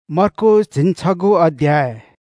मर्कुस झिन्छगु अध्याय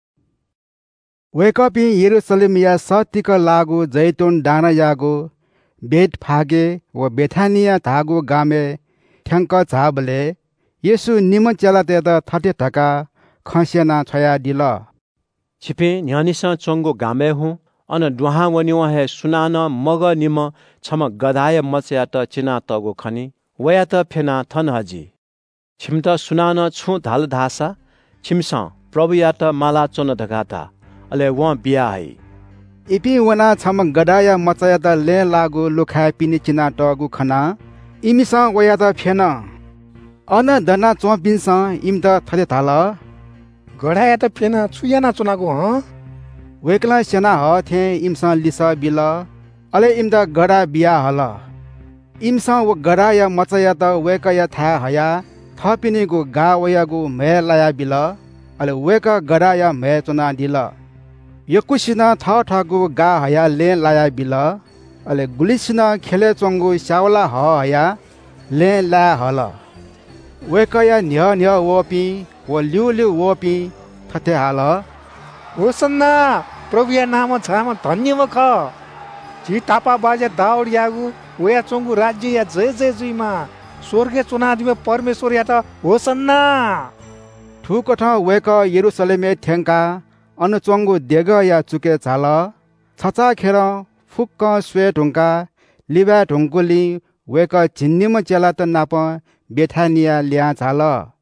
वेकपि यरुसलेम या सतिक लागु जैतुन डाना यागु बेट फागे व बेथानिया धागु गामे ठ्याङ्क झाबले येसु निम चेला तेत थटे ठका खसेना छया दिल छिपे न्यानिसा चोंगो गामे हुँ अन दुहा वनिवा हे सुनान मग निम छम गदाय मच्या त चिना तगो खनी वया त फेना थन हजी छिमत सुनान छु धाल धासा छिमसा प्रभु या त माला चोन ढगाता अले व बिया है इपि वना छम गदाय मच्या त ले लागु लुखाय पिनि चिना तगु खना इमिसा वया त फेना अन दना चोपिन्सा इम त थले थाल गडाया त फेना छुयाना चुनाको ह वेकला सेना ह थे इमसा लिसा बिल अले इम त गडा बिया हल इमसा व गडा या मचया त वेक या था हया थपिनेगु गा वयागु मे लाया बिल अले वेक गडा या मे चुना दिल यकुसिना थ ठगु गा हया ले लाया बिल अले गुलिसिना खेले चंगु सावला ह हया ले ला हल वेक या न्य न्य वपि व लिउ लिउ वपि थते हाल होसन्ना प्रभु या नाम छाम धन्य वख जी तापा बाजे दाउड यागु वया चोंगु राज्य या जय जय जुइमा स्वर्गे चुनादिमे परमेश्वर या त होसन्ना ठुकठ वेक यरुसलेमे ठ्याङ्का अन चोंगु देग या चुके झाल छचा खेर फुक्क स्वे ढुङ्का लिबा ढुङ्कुली वेक झिन्निम चेला त नाप बेथानिया ल्या झाल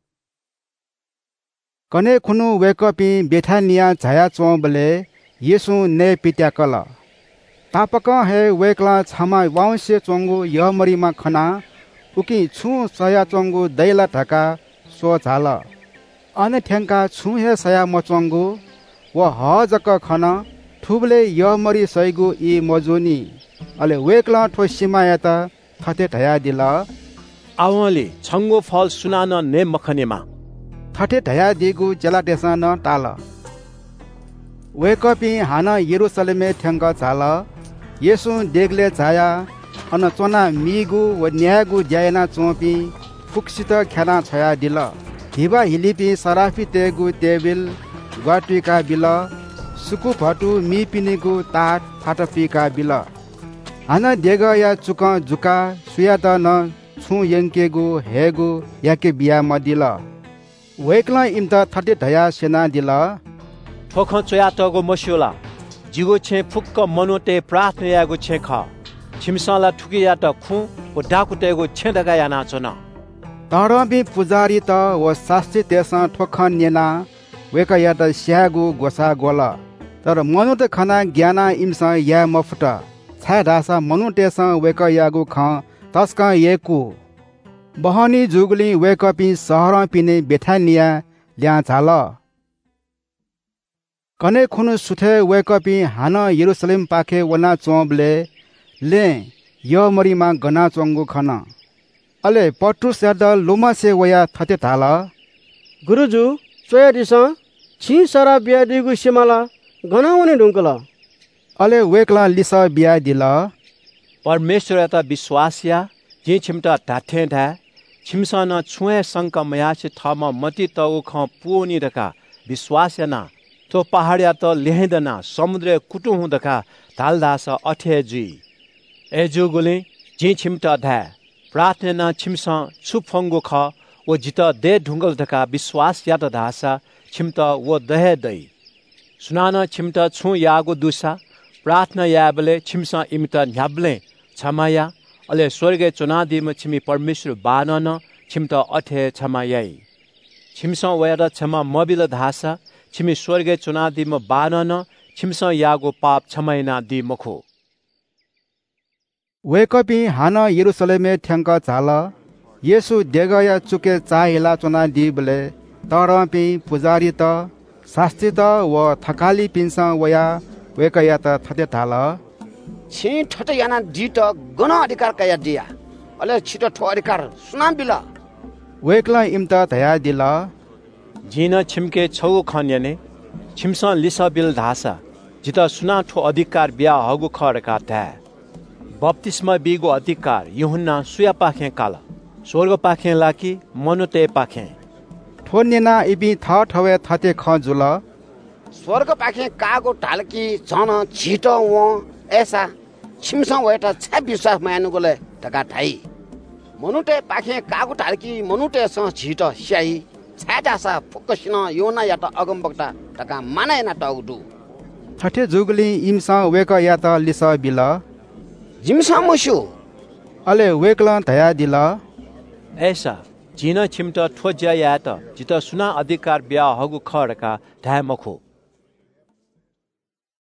कने खुनु वेकपि बेथानिया झाया चोबले येसु ने पित्याकल तापक हे वेकला छमा वाउसे चोंगु यमरीमा खना उकि छु सया चोंगु दैला ढका सो झाल अन ठ्याङ्का छु हे सया मचोंगु व ह जक खन ठुबले यमरी सैगु इ मजुनी अले वेकला ठो सीमाया त थते ढया दिल आवले छंगो फल सुनान ने मखनेमा थटे ढया दिगु चेला टेसा न टाल वेकपि हान यरुसलेमे ठ्याङ्क झाल येसु देगले झाया अन चोना मिगु व न्यागु ज्यायना चोपी फुक्सित खेना छया दिल हिबा हिलिपि सराफी तेगु टेबिल ग्वाटुका बिल सुकु भटु मि पिनेगु ताट फाटपिका बिल हान देग या चुक जुका सुया त न छु यङ्केगु हेगु याके बिया मदिल वेकला इम्त थटे ढया सेना दिल ठोख चोयातगो मस्योला जिगो छे फुक्क मनोते प्रार्थना यागो छे ख छिमसाला ठुकिया त खु ओ डाकुटेगो छे दगा या नाचन तरबि पुजारी त व शास्त्री तेस ठोख नेना वेक या त स्यागु गोसा गोल तर मनु त खना ज्ञाना इम्स या मफट छाय दासा मनु तेस वेक यागु ख तस्का येकु बहनी जुगली वेकपि सहर पिने बेथानिया ल्या झाल कने खुनु सुथे वेकपि हान यरुसलेम पाखे वना चोबले ले यमरीमा गना चोंगु खन अले पट्रुस याद लोमासे वया थते थाल गुरुजु चोया दिस छि सरा बिया दिगु सिमाला गना वने ढुङ्कला अले वेकला लिस बिया दिल परमेश्वर त विश्वासिया जे छिमता धाथे धा छिमसन छुए संक मयासे थम मति तउ ख पुनी दका विश्वासना तो पहाडिया त लेहेदना समुद्र कुटु हुँदका धालदास अठे जी एजुगुले जे छिमता धा प्रार्थना छिमस छुफंगो ख ओ जित दे ढुङ्गल दका विश्वास यात धासा छिमता वो दहे दै सुनाना छिमता छु यागो दुसा प्रार्थना याबले छिमस इमता न्याबले छमाया अले स्वर्गे चुनादिम छिमी परमेश्वर बानन छिमता अठे छमायाई छिमस वयर छमा मबिल धासा छिमी स्वर्गे चुनादिम बानन छिमस यागो पाप छमैना दि मखो वेकपि हान यरुसलेमे ठ्याङ्क झाल येसु देगया चुके चाहेला चुना दिबले तरपि पुजारी त शास्त्री त व थकाली पिन्स वया वेकया त थते थाल छि ठटे याना दिट गण अधिकार कया दिया अले छिटो ठो अधिकार सुनाम बिल वेकला इम्त धया दिल जिन छिमके छौ खन्यने छिमस लिसा बिल धासा जित सुना ठो अधिकार बिया हगु खरका था बप्तिस्मा बिगो अधिकार यूहन्ना सुया पाखे काल स्वर्ग पाखे लाकी मनुते पाखे फोनिना इबी थ ठवे थते ख जुल स्वर्ग पाखे कागो ढालकी झन छिटो व ऐसा छिमसँग वेटा छ विश्वास मानुगोले टका ठाई मनुटे पाखे कागो ढालकी मनुटे स छिटो स्याही छाजासा फोकसिन योना या त अगमबक्ता टका माने ना टगडु छठे जुगली इमसा वेक या त लिस बिल जिमसा मुसु अले वेकला धया दिल ऐसा जिन छिमट ठोज्या या त जित सुना अधिकार ब्या हगु खडका ढाय मखो